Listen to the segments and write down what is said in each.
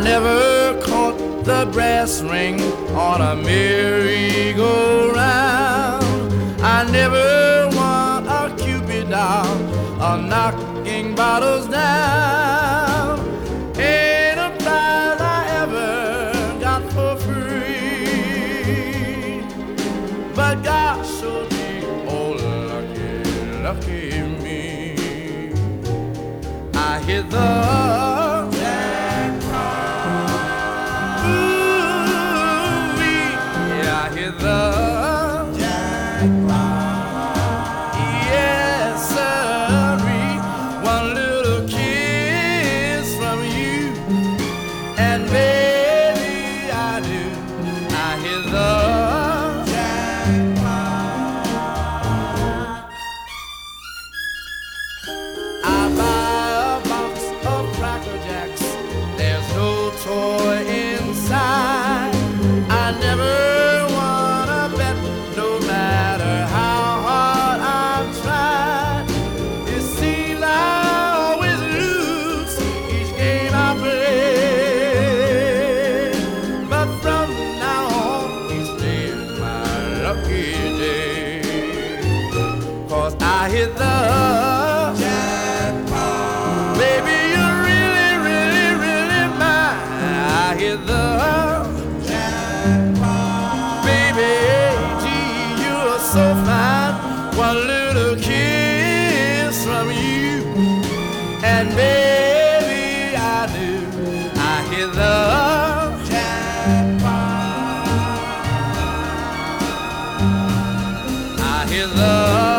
never caught the brass ring on a merry-go-round. I never want a Cupid doll a knocking bottles down. Ain't a prize I ever got for free, but gosh, so deep, oh lucky, lucky me. I hit the jackpot. Ooh-wee, yeah, I hit the jackpot. Yes, sirree. One little kiss from you, and baby, I do. I hit the jackpot. I buy a box of Cracker Jacks. There's no toy inside. I never wanna bet, no matter how hard I've tried. It seems I always lose each game I play, but from now on, each day is my lucky day, 'cause I hit the baby, you're really, really, really mine. I hit the jackpot. Baby, gee, you're so fine. One little kiss from you, and baby, I do. I hit the jackpot. I hit the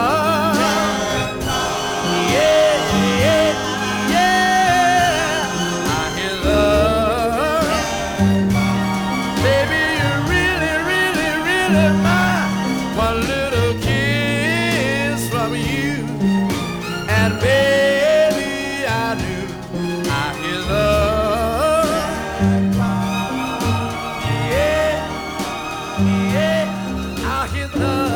one little kiss from you, and baby, I do. I hear the yeah, yeah, I hear the